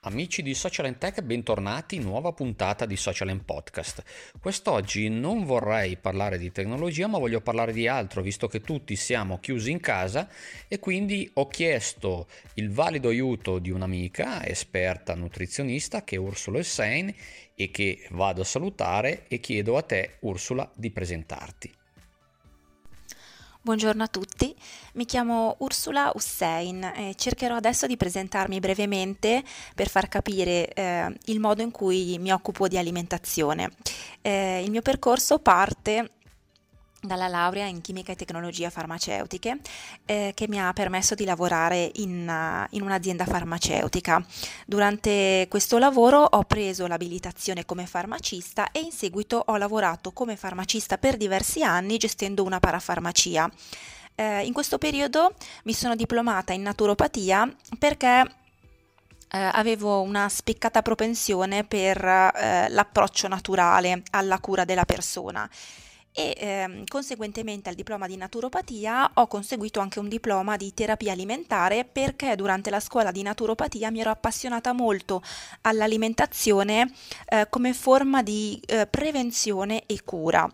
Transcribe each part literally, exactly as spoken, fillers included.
Amici di Social and Tech, bentornati in nuova puntata di Social and Podcast. Quest'oggi non vorrei parlare di tecnologia, ma voglio parlare di altro, visto che tutti siamo chiusi in casa e quindi ho chiesto il valido aiuto di un'amica, esperta nutrizionista, che è Ursula Hussein, e che vado a salutare e chiedo a te, Ursula, di presentarti. Buongiorno a tutti, mi chiamo Ursula Hussein e cercherò adesso di presentarmi brevemente per far capire eh, il modo in cui mi occupo di alimentazione. Eh, il mio percorso parte dalla laurea in chimica e tecnologie farmaceutiche eh, che mi ha permesso di lavorare in, uh, in un'azienda farmaceutica. Durante questo lavoro ho preso l'abilitazione come farmacista e in seguito ho lavorato come farmacista per diversi anni gestendo una parafarmacia. Eh, in questo periodo mi sono diplomata in naturopatia perché eh, avevo una spiccata propensione per eh, l'approccio naturale alla cura della persona. E ehm, conseguentemente al diploma di naturopatia ho conseguito anche un diploma di terapia alimentare perché durante la scuola di naturopatia mi ero appassionata molto all'alimentazione eh, come forma di eh, prevenzione e cura.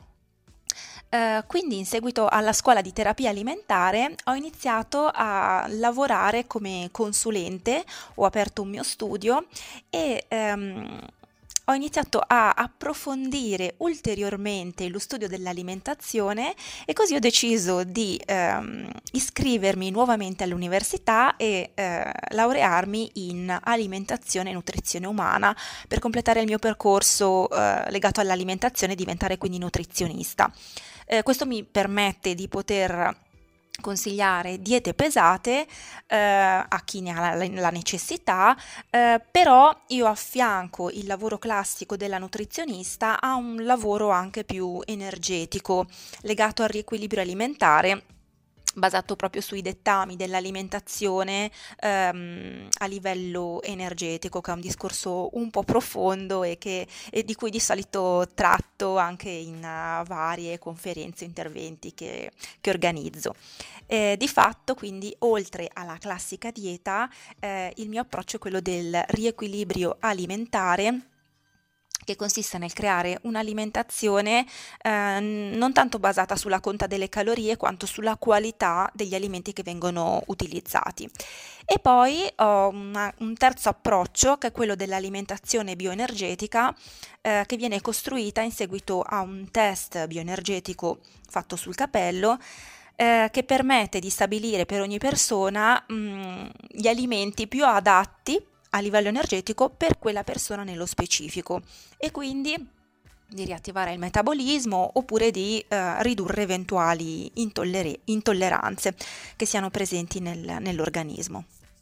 Uh, quindi in seguito alla scuola di terapia alimentare ho iniziato a lavorare come consulente, ho aperto un mio studio e um, ho iniziato a approfondire ulteriormente lo studio dell'alimentazione e così ho deciso di um, iscrivermi nuovamente all'università e uh, laurearmi in alimentazione e nutrizione umana per completare il mio percorso uh, legato all'alimentazione e diventare quindi nutrizionista. Eh, questo mi permette di poter consigliare diete pesate eh, a chi ne ha la, la necessità, eh, però io affianco il lavoro classico della nutrizionista a un lavoro anche più energetico, legato al riequilibrio alimentare, basato proprio sui dettami dell'alimentazione ehm, a livello energetico, che è un discorso un po' profondo e, che, e di cui di solito tratto anche in uh, varie conferenze e interventi che, che organizzo. Eh, di fatto, quindi, oltre alla classica dieta, eh, il mio approccio è quello del riequilibrio alimentare, che consiste nel creare un'alimentazione eh, non tanto basata sulla conta delle calorie quanto sulla qualità degli alimenti che vengono utilizzati. E poi ho una, un terzo approccio che è quello dell'alimentazione bioenergetica eh, che viene costruita in seguito a un test bioenergetico fatto sul capello eh, che permette di stabilire per ogni persona mh, gli alimenti più adatti a livello energetico per quella persona nello specifico e quindi di riattivare il metabolismo oppure di eh, ridurre eventuali intoller- intolleranze che siano presenti nel, nell'organismo.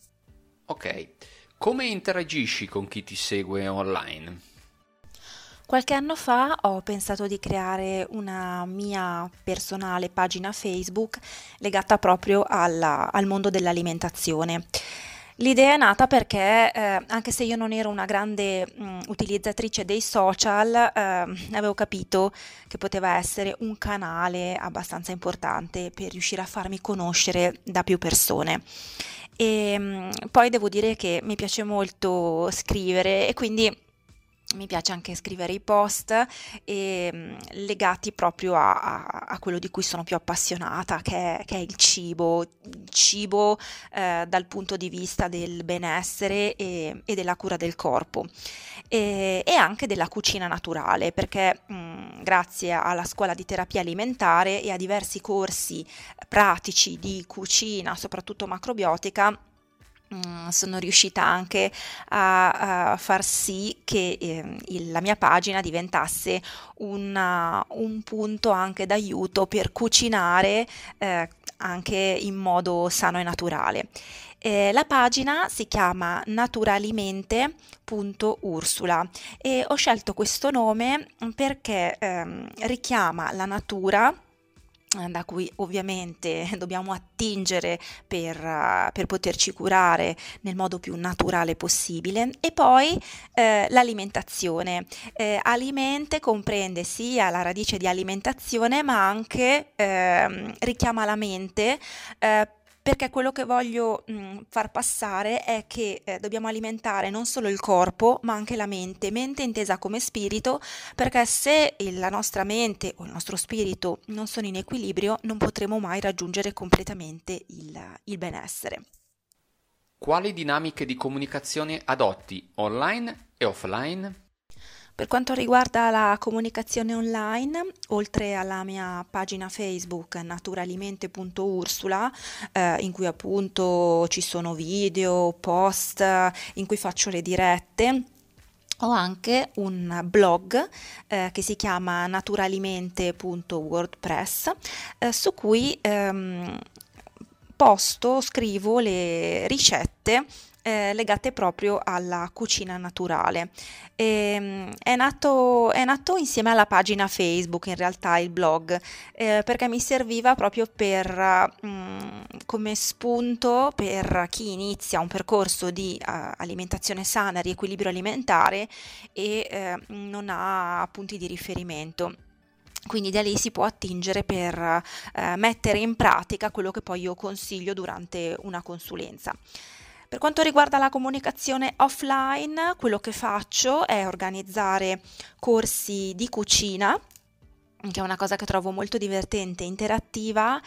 Ok, come interagisci con chi ti segue online? Qualche anno fa ho pensato di creare una mia personale pagina Facebook legata proprio alla, al mondo dell'alimentazione. L'idea è nata perché, eh, anche se io non ero una grande mh, utilizzatrice dei social, eh, avevo capito che poteva essere un canale abbastanza importante per riuscire a farmi conoscere da più persone. E mh, poi devo dire che mi piace molto scrivere e quindi mi piace anche scrivere i post e, mh, legati proprio a, a, a quello di cui sono più appassionata, che è, che è il cibo, il cibo eh, dal punto di vista del benessere e, e della cura del corpo e, e anche della cucina naturale, perché mh, grazie alla scuola di terapia alimentare e a diversi corsi pratici di cucina, soprattutto macrobiotica, sono riuscita anche a, a far sì che eh, il, la mia pagina diventasse una, un punto anche d'aiuto per cucinare eh, anche in modo sano e naturale. Eh, la pagina si chiama naturalimente punto ursula e ho scelto questo nome perché ehm, richiama la natura da cui ovviamente dobbiamo attingere per, uh, per poterci curare nel modo più naturale possibile e poi eh, l'alimentazione. Eh, alimente comprende sia la radice di alimentazione ma anche eh, richiama la mente eh, perché quello che voglio mh, far passare è che eh, dobbiamo alimentare non solo il corpo, ma anche la mente, mente intesa come spirito, perché se il- la nostra mente o il nostro spirito non sono in equilibrio, non potremo mai raggiungere completamente il il benessere. Quali dinamiche di comunicazione adotti online e offline? Per quanto riguarda la comunicazione online, oltre alla mia pagina Facebook naturalimente punto ursula, eh, in cui appunto ci sono video, post, eh, in cui faccio le dirette, ho anche un blog eh, che si chiama naturalimente punto wordpress, eh, su cui ehm, posto, scrivo le ricette eh, legate proprio alla cucina naturale. Ehm, è nato, è nato insieme alla pagina Facebook, in realtà il blog, eh, perché mi serviva proprio per, mm, come spunto per chi inizia un percorso di eh, alimentazione sana, di equilibrio alimentare e eh, non ha punti di riferimento. Quindi da lì si può attingere per eh, mettere in pratica quello che poi io consiglio durante una consulenza. Per quanto riguarda la comunicazione offline, quello che faccio è organizzare corsi di cucina, che è una cosa che trovo molto divertente, interattiva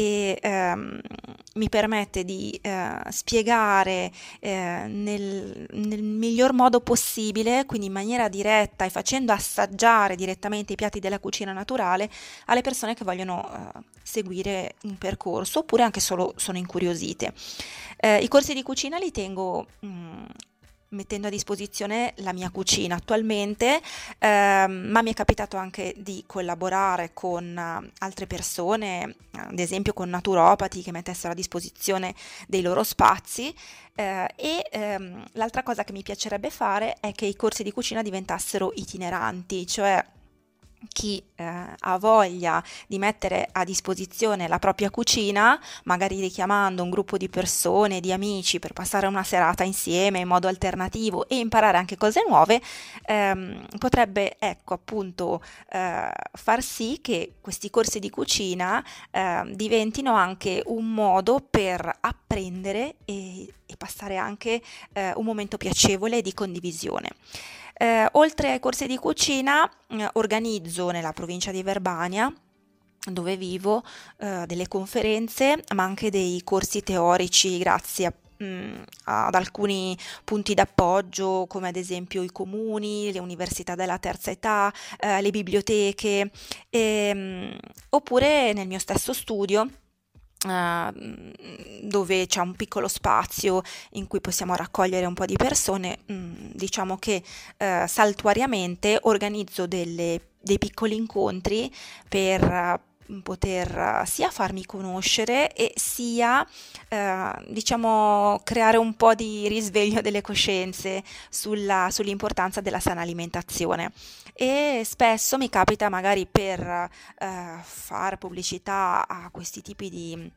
e ehm, mi permette di eh, spiegare eh, nel, nel miglior modo possibile, quindi in maniera diretta e facendo assaggiare direttamente i piatti della cucina naturale alle persone che vogliono eh, seguire un percorso oppure anche solo sono incuriosite. Eh, I corsi di cucina li tengo mh, mettendo a disposizione la mia cucina attualmente, ehm, ma mi è capitato anche di collaborare con eh, altre persone, ad esempio con naturopati che mettessero a disposizione dei loro spazi. Eh, e ehm, l'altra cosa che mi piacerebbe fare è che i corsi di cucina diventassero itineranti, cioè chi eh, ha voglia di mettere a disposizione la propria cucina, magari richiamando un gruppo di persone, di amici per passare una serata insieme in modo alternativo e imparare anche cose nuove, ehm, potrebbe ecco appunto eh, far sì che questi corsi di cucina eh, diventino anche un modo per apprendere e, e passare anche eh, un momento piacevole di condivisione. Eh, oltre ai corsi di cucina, eh, organizzo nella provincia di Verbania, dove vivo, eh, delle conferenze, ma anche dei corsi teorici grazie a mh, ad alcuni punti d'appoggio come ad esempio i comuni, le università della terza età, eh, le biblioteche, ehm, oppure nel mio stesso studio Uh, dove c'è un piccolo spazio in cui possiamo raccogliere un po' di persone, mm, diciamo che uh, saltuariamente organizzo delle, dei piccoli incontri per uh, poter uh, sia farmi conoscere e sia uh, diciamo creare un po' di risveglio delle coscienze sulla, sull'importanza della sana alimentazione. E spesso mi capita magari per eh, fare pubblicità a questi tipi di,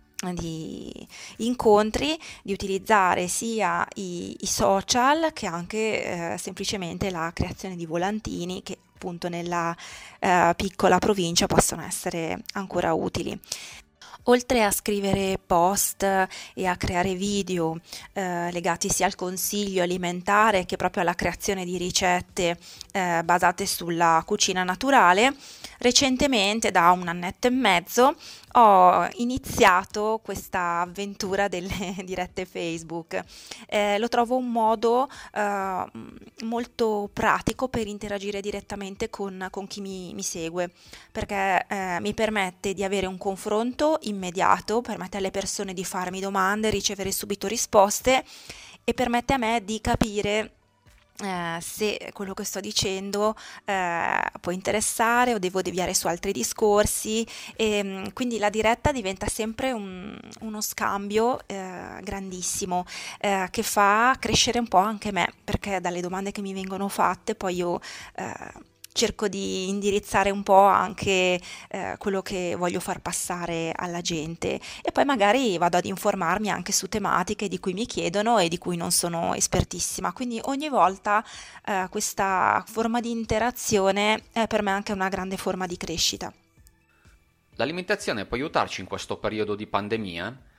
di incontri di utilizzare sia i, i social che anche eh, semplicemente la creazione di volantini che appunto nella eh, piccola provincia possono essere ancora utili. Oltre a scrivere post e a creare video eh, legati sia al consiglio alimentare che proprio alla creazione di ricette eh, basate sulla cucina naturale, recentemente, da un annetto e mezzo, ho iniziato questa avventura delle dirette Facebook. Eh, lo trovo un modo eh, molto pratico per interagire direttamente con, con chi mi, mi segue, perché eh, mi permette di avere un confronto immediato, permette alle persone di farmi domande, ricevere subito risposte e permette a me di capire eh, se quello che sto dicendo eh, può interessare o devo deviare su altri discorsi e mh, quindi la diretta diventa sempre un- uno scambio eh, grandissimo eh, che fa crescere un po' anche me, perché dalle domande che mi vengono fatte poi io eh, cerco di indirizzare un po' anche eh, quello che voglio far passare alla gente e poi magari vado ad informarmi anche su tematiche di cui mi chiedono e di cui non sono espertissima. Quindi ogni volta eh, questa forma di interazione è per me anche una grande forma di crescita. L'alimentazione può aiutarci in questo periodo di pandemia?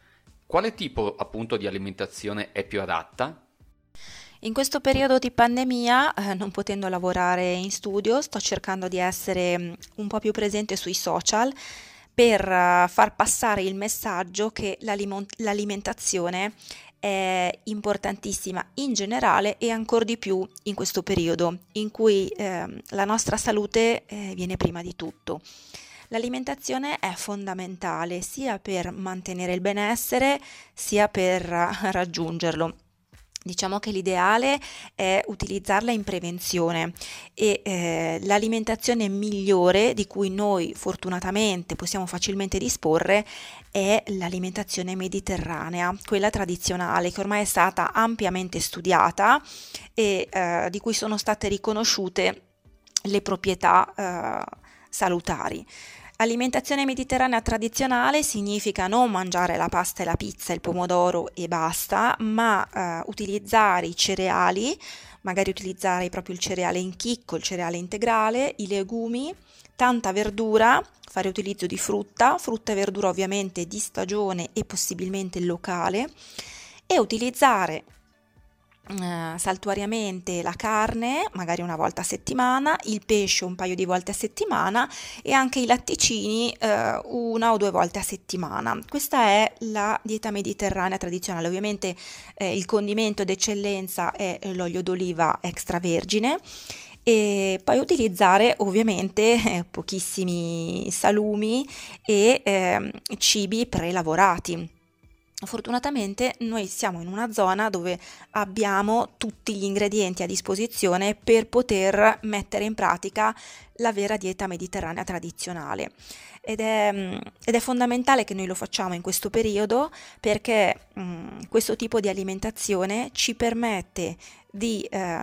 Quale tipo appunto di alimentazione è più adatta? In questo periodo di pandemia, eh, non potendo lavorare in studio, sto cercando di essere mm, un po' più presente sui social per eh, far passare il messaggio che l'alimo- l'alimentazione è importantissima in generale e ancora di più in questo periodo in cui ehm, la nostra salute eh, viene prima di tutto. L'alimentazione è fondamentale sia per mantenere il benessere sia per eh, raggiungerlo. Diciamo che l'ideale è utilizzarla in prevenzione e eh, l'alimentazione migliore di cui noi fortunatamente possiamo facilmente disporre è l'alimentazione mediterranea, quella tradizionale che ormai è stata ampiamente studiata e eh, di cui sono state riconosciute le proprietà eh, salutari. Alimentazione mediterranea tradizionale significa non mangiare la pasta e la pizza, il pomodoro e basta, ma eh, utilizzare i cereali, magari utilizzare proprio il cereale in chicco, il cereale integrale, i legumi, tanta verdura, fare utilizzo di frutta, frutta e verdura ovviamente di stagione e possibilmente locale, e utilizzare eh, saltuariamente la carne, magari una volta a settimana, il pesce un paio di volte a settimana e anche i latticini eh, una o due volte a settimana. Questa è la dieta mediterranea tradizionale. Ovviamente eh, il condimento d'eccellenza è l'olio d'oliva extravergine. E poi utilizzare ovviamente eh, pochissimi salumi e eh, cibi prelavorati. Fortunatamente noi siamo in una zona dove abbiamo tutti gli ingredienti a disposizione per poter mettere in pratica la vera dieta mediterranea tradizionale ed è, ed è fondamentale che noi lo facciamo in questo periodo perché mh, questo tipo di alimentazione ci permette di eh,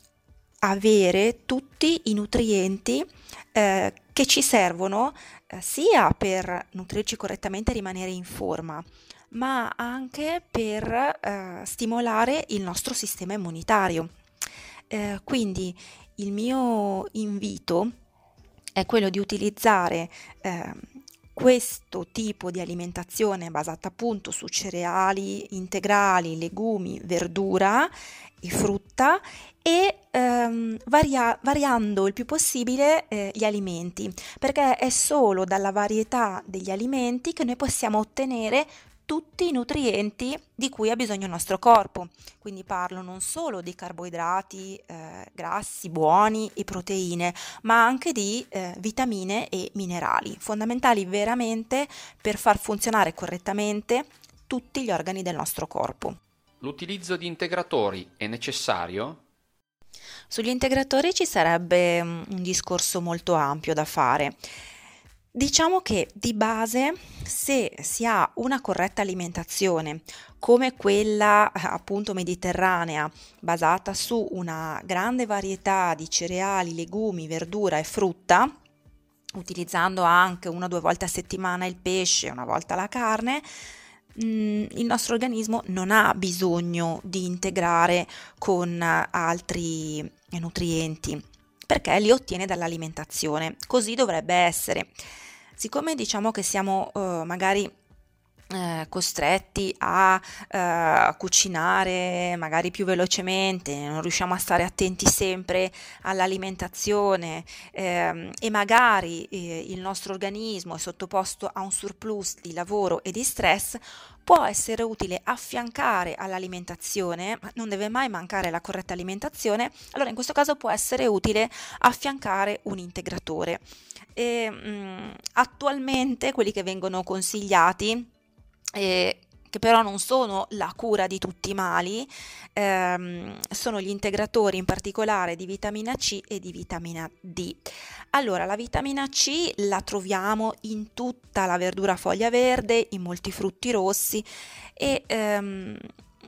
avere tutti i nutrienti eh, che ci servono eh, sia per nutrirci correttamente e rimanere in forma, ma anche per eh, stimolare il nostro sistema immunitario. Eh, quindi il mio invito è quello di utilizzare eh, questo tipo di alimentazione basata appunto su cereali integrali, legumi, verdura e frutta e ehm, varia- variando il più possibile eh, gli alimenti, perché è solo dalla varietà degli alimenti che noi possiamo ottenere tutti i nutrienti di cui ha bisogno il nostro corpo. Quindi parlo non solo di carboidrati, eh, grassi, buoni e proteine, ma anche di eh, vitamine e minerali, fondamentali veramente per far funzionare correttamente tutti gli organi del nostro corpo. L'utilizzo di integratori è necessario? Sugli integratori ci sarebbe mm, un discorso molto ampio da fare. Diciamo che di base, se si ha una corretta alimentazione come quella eh, appunto mediterranea, basata su una grande varietà di cereali, legumi, verdura e frutta, utilizzando anche una o due volte a settimana il pesce, una volta la carne, mh, il nostro organismo non ha bisogno di integrare con eh, altri eh, nutrienti, perché li ottiene dall'alimentazione. Così dovrebbe essere. Siccome diciamo che siamo eh, magari eh, costretti a eh, cucinare magari più velocemente, non riusciamo a stare attenti sempre all'alimentazione ehm, e magari eh, il nostro organismo è sottoposto a un surplus di lavoro e di stress, può essere utile affiancare all'alimentazione, ma non deve mai mancare la corretta alimentazione, allora in questo caso può essere utile affiancare un integratore. E, mh, attualmente quelli che vengono consigliati, eh, che però non sono la cura di tutti i mali, ehm, sono gli integratori in particolare di vitamina C e di vitamina D. Allora, la vitamina C la troviamo in tutta la verdura a foglia verde, in molti frutti rossi e ehm,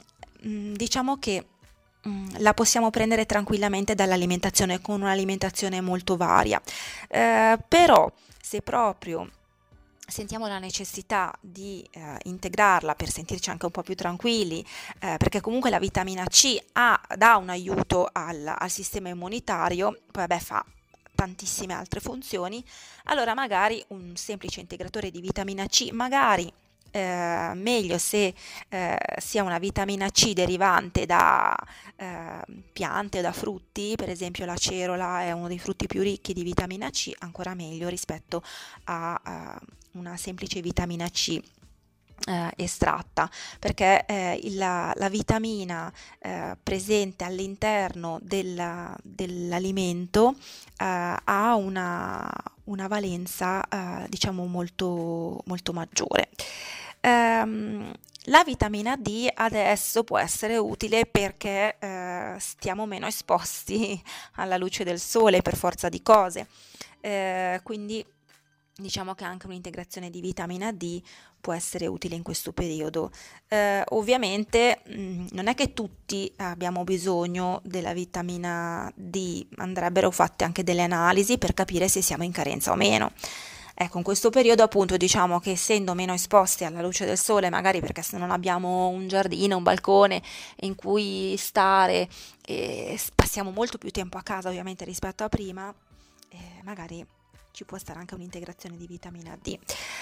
diciamo che la possiamo prendere tranquillamente dall'alimentazione, con un'alimentazione molto varia, eh, però se proprio sentiamo la necessità di eh, integrarla per sentirci anche un po' più tranquilli, eh, perché comunque la vitamina C ha, dà un aiuto al, al sistema immunitario, poi vabbè fa tantissime altre funzioni, allora magari un semplice integratore di vitamina C, magari eh, meglio se eh, sia una vitamina C derivante da eh, piante o da frutti, per esempio la cerola è uno dei frutti più ricchi di vitamina C, ancora meglio rispetto a, a una semplice vitamina C eh, estratta, perché eh, il- la, la vitamina eh, presente all'interno della- dell'alimento eh, ha una, una valenza eh, diciamo molto, molto maggiore. Ehm, la vitamina D adesso può essere utile perché eh, stiamo meno esposti alla luce del sole per forza di cose. Eh, quindi diciamo che anche un'integrazione di vitamina D può essere utile in questo periodo. Eh, ovviamente mh, non è che tutti abbiamo bisogno della vitamina D, andrebbero fatte anche delle analisi per capire se siamo in carenza o meno. Ecco, in questo periodo appunto diciamo che essendo meno esposti alla luce del sole, magari perché se non abbiamo un giardino, un balcone in cui stare, e passiamo molto più tempo a casa ovviamente rispetto a prima, eh, magari ci può stare anche un'integrazione di vitamina D.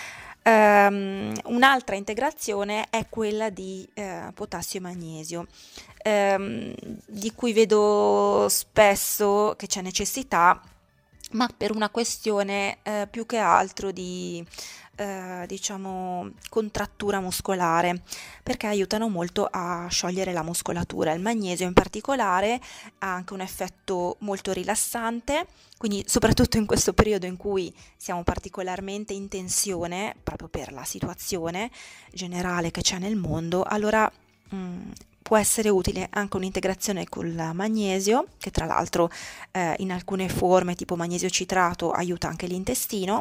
Um, un'altra integrazione è quella di eh, potassio e magnesio, ehm, di cui vedo spesso che c'è necessità, ma per una questione eh, più che altro di eh, diciamo contrattura muscolare, perché aiutano molto a sciogliere la muscolatura. Il magnesio in particolare ha anche un effetto molto rilassante, quindi soprattutto in questo periodo in cui siamo particolarmente in tensione, proprio per la situazione generale che c'è nel mondo, allora mh, può essere utile anche un'integrazione col magnesio, che tra l'altro eh, in alcune forme tipo magnesio citrato aiuta anche l'intestino,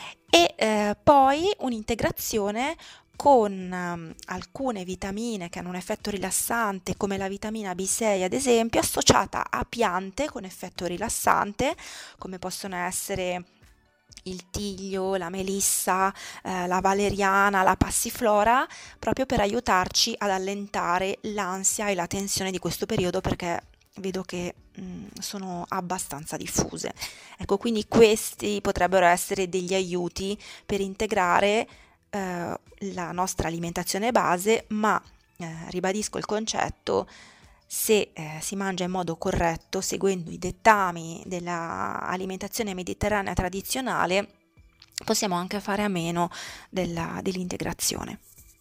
e eh, poi un'integrazione con um, alcune vitamine che hanno un effetto rilassante, come la vitamina B sei ad esempio, associata a piante con effetto rilassante, come possono essere il tiglio, la melissa, eh, la valeriana, la passiflora, proprio per aiutarci ad allentare l'ansia e la tensione di questo periodo, perché vedo che mh, sono abbastanza diffuse. Ecco, quindi questi potrebbero essere degli aiuti per integrare eh, la nostra alimentazione base, ma eh, ribadisco il concetto: se eh, si mangia in modo corretto, seguendo i dettami dell'alimentazione mediterranea tradizionale, possiamo anche fare a meno della- dell'integrazione.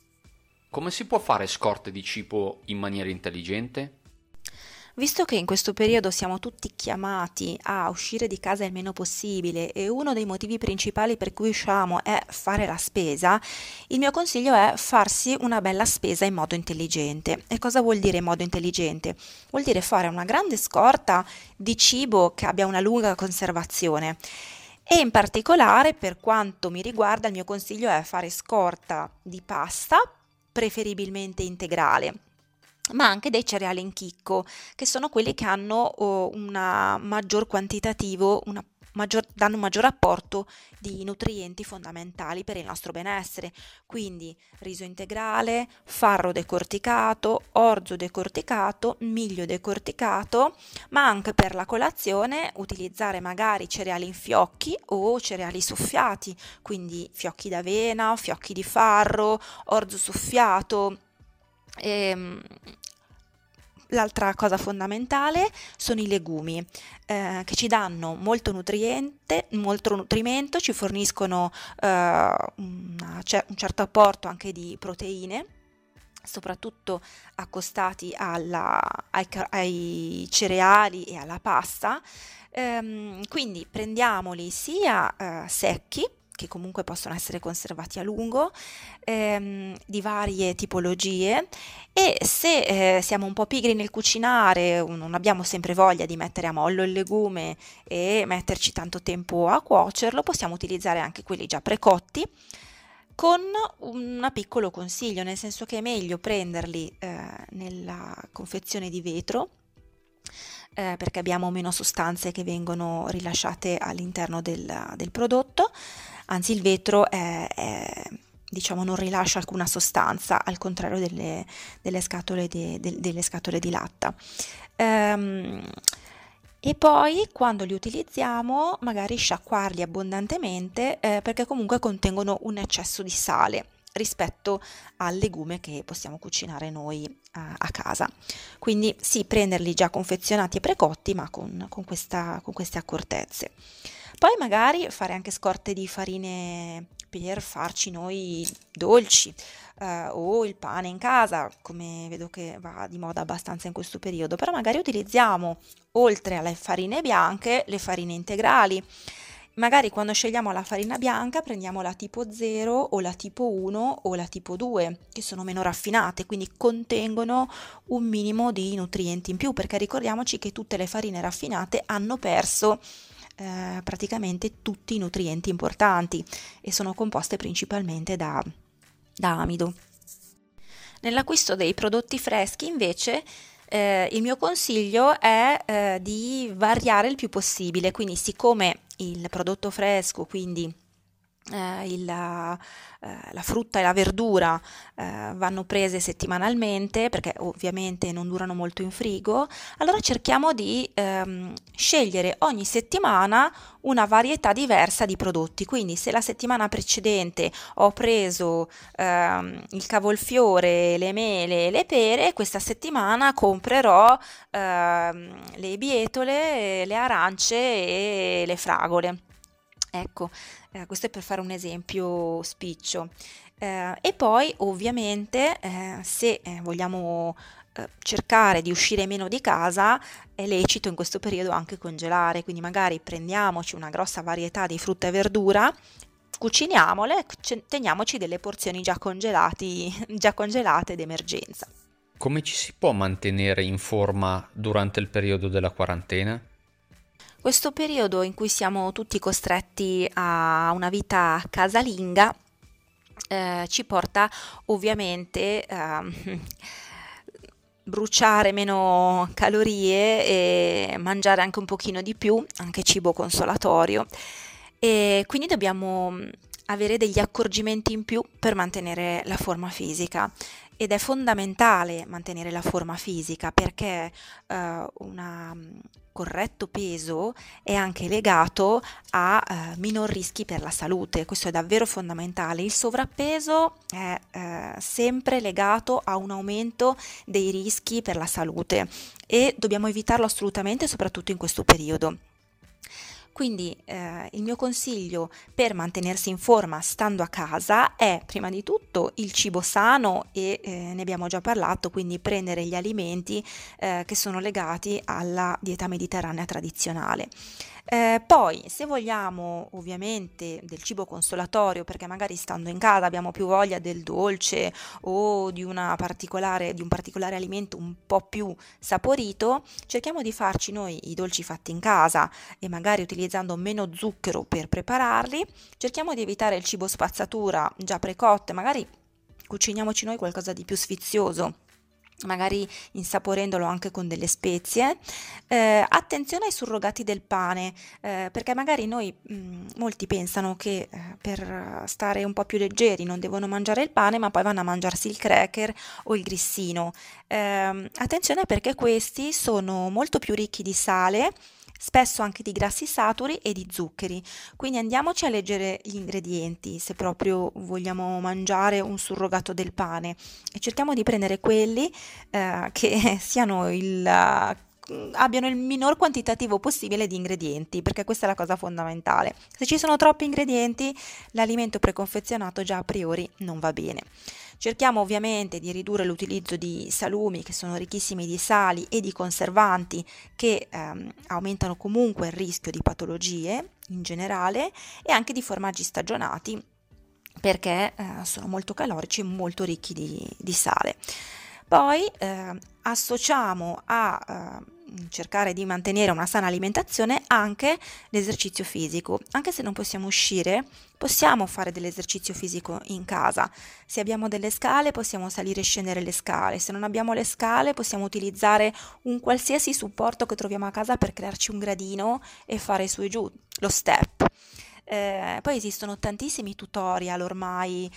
Come si può fare scorte di cibo in maniera intelligente? Visto che in questo periodo siamo tutti chiamati a uscire di casa il meno possibile e uno dei motivi principali per cui usciamo è fare la spesa, il mio consiglio è farsi una bella spesa in modo intelligente. E cosa vuol dire in modo intelligente? Vuol dire fare una grande scorta di cibo che abbia una lunga conservazione. E in particolare, per quanto mi riguarda, il mio consiglio è fare scorta di pasta, preferibilmente integrale, ma anche dei cereali in chicco, che sono quelli che hanno oh, una maggior quantitativo, una maggior, danno un maggior apporto di nutrienti fondamentali per il nostro benessere. Quindi riso integrale, farro decorticato, orzo decorticato, miglio decorticato, ma anche per la colazione utilizzare magari cereali in fiocchi o cereali soffiati, quindi fiocchi d'avena, fiocchi di farro, orzo soffiato. Ehm, L'altra cosa fondamentale sono i legumi, eh, che ci danno molto nutriente, molto nutrimento, ci forniscono eh, una cer- un certo apporto anche di proteine, soprattutto accostati alla- ai, ca- ai cereali e alla pasta. Ehm, quindi prendiamoli sia eh, secchi, che comunque possono essere conservati a lungo, ehm, di varie tipologie, e se eh, siamo un po' pigri nel cucinare, o non abbiamo sempre voglia di mettere a mollo il legume e metterci tanto tempo a cuocerlo, possiamo utilizzare anche quelli già precotti, con un piccolo consiglio, nel senso che è meglio prenderli eh, nella confezione di vetro, eh, perché abbiamo meno sostanze che vengono rilasciate all'interno del, del prodotto. Anzi, il vetro è, è, diciamo, non rilascia alcuna sostanza, al contrario delle, delle scatole di, de, delle scatole di latta. Ehm, e poi quando li utilizziamo magari sciacquarli abbondantemente, eh, perché comunque contengono un eccesso di sale. rispetto al legume che possiamo cucinare noi a, a casa. Quindi sì, prenderli già confezionati e precotti, ma con, con, questa, con queste accortezze. Poi magari fare anche scorte di farine per farci noi dolci, eh, o il pane in casa, come vedo che va di moda abbastanza in questo periodo, però magari utilizziamo oltre alle farine bianche le farine integrali. Magari quando scegliamo la farina bianca prendiamo la tipo zero o la tipo uno o la tipo due, che sono meno raffinate, quindi contengono un minimo di nutrienti in più, perché ricordiamoci che tutte le farine raffinate hanno perso eh, praticamente tutti i nutrienti importanti e sono composte principalmente da, da amido. Nell'acquisto dei prodotti freschi invece eh, il mio consiglio è eh, di variare il più possibile, quindi siccome il prodotto fresco, quindi eh, il, la, eh, la frutta e la verdura eh, vanno prese settimanalmente perché ovviamente non durano molto in frigo, allora cerchiamo di ehm, scegliere ogni settimana una varietà diversa di prodotti. Quindi se la settimana precedente ho preso ehm, il cavolfiore, le mele e le pere, questa settimana comprerò ehm, le bietole, le arance e le fragole. Ecco, eh, questo è per fare un esempio spiccio. Eh, e poi ovviamente eh, se eh, vogliamo eh, cercare di uscire meno di casa, è lecito in questo periodo anche congelare, quindi magari prendiamoci una grossa varietà di frutta e verdura, cuciniamole, c- teniamoci delle porzioni già congelati, già congelate d'emergenza. Come ci si può mantenere in forma durante il periodo della quarantena? Questo periodo in cui siamo tutti costretti a una vita casalinga eh, ci porta ovviamente a bruciare meno calorie e mangiare anche un pochino di più, anche cibo consolatorio, e quindi dobbiamo avere degli accorgimenti in più per mantenere la forma fisica. Ed è fondamentale mantenere la forma fisica perché eh, un corretto peso è anche legato a eh, minor rischi per la salute. Questo è davvero fondamentale. Il sovrappeso è eh, sempre legato a un aumento dei rischi per la salute e dobbiamo evitarlo assolutamente, soprattutto in questo periodo. Quindi eh, il mio consiglio per mantenersi in forma stando a casa è prima di tutto il cibo sano e eh, ne abbiamo già parlato, quindi prendere gli alimenti eh, che sono legati alla dieta mediterranea tradizionale. Eh, poi se vogliamo ovviamente del cibo consolatorio, perché magari stando in casa abbiamo più voglia del dolce o di, una particolare, di un particolare alimento un po' più saporito, cerchiamo di farci noi i dolci fatti in casa e magari utilizzando meno zucchero per prepararli. Cerchiamo di evitare il cibo spazzatura già precotto, magari cuciniamoci noi qualcosa di più sfizioso, magari insaporendolo anche con delle spezie. Eh, attenzione ai surrogati del pane, eh, perché magari noi mh, molti pensano che eh, per stare un po' più leggeri non devono mangiare il pane, ma poi vanno a mangiarsi il cracker o il grissino. Eh, attenzione perché questi sono molto più ricchi di sale, spesso anche di grassi saturi e di zuccheri, quindi andiamoci a leggere gli ingredienti se proprio vogliamo mangiare un surrogato del pane e cerchiamo di prendere quelli eh, che siano il, abbiano il minor quantitativo possibile di ingredienti, perché questa è la cosa fondamentale. Se ci sono troppi ingredienti, l'alimento preconfezionato già a priori non va bene. Cerchiamo ovviamente di ridurre l'utilizzo di salumi che sono ricchissimi di sali e di conservanti che ehm, aumentano comunque il rischio di patologie in generale, e anche di formaggi stagionati perché eh, sono molto calorici e molto ricchi di, di sale. Poi eh, associamo a eh, cercare di mantenere una sana alimentazione anche l'esercizio fisico. Anche se non possiamo uscire, possiamo fare dell'esercizio fisico in casa. Se abbiamo delle scale, possiamo salire e scendere le scale. Se non abbiamo le scale, possiamo utilizzare un qualsiasi supporto che troviamo a casa per crearci un gradino e fare su e giù, lo step. Eh, poi esistono tantissimi tutorial ormai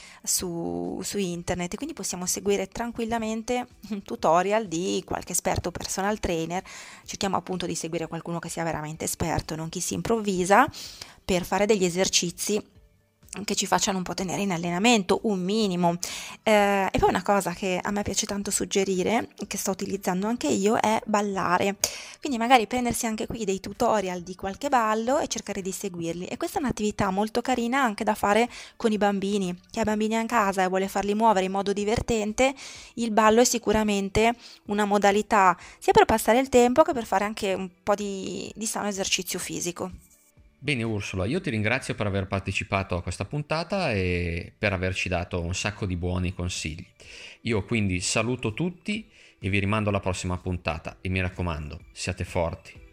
su, su internet, quindi possiamo seguire tranquillamente un tutorial di qualche esperto personal trainer. Cerchiamo appunto di seguire qualcuno che sia veramente esperto, non chi si improvvisa, per fare degli esercizi che ci facciano un po' tenere in allenamento, un minimo. Eh, e poi una cosa che a me piace tanto suggerire, che sto utilizzando anche io, è ballare. Quindi magari prendersi anche qui dei tutorial di qualche ballo e cercare di seguirli. E questa è un'attività molto carina anche da fare con i bambini. Chi ha bambini a casa e vuole farli muovere in modo divertente, il ballo è sicuramente una modalità sia per passare il tempo che per fare anche un po' di, di sano esercizio fisico. Bene Ursula, io ti ringrazio per aver partecipato a questa puntata e per averci dato un sacco di buoni consigli. Io quindi saluto tutti e vi rimando alla prossima puntata e mi raccomando, siate forti.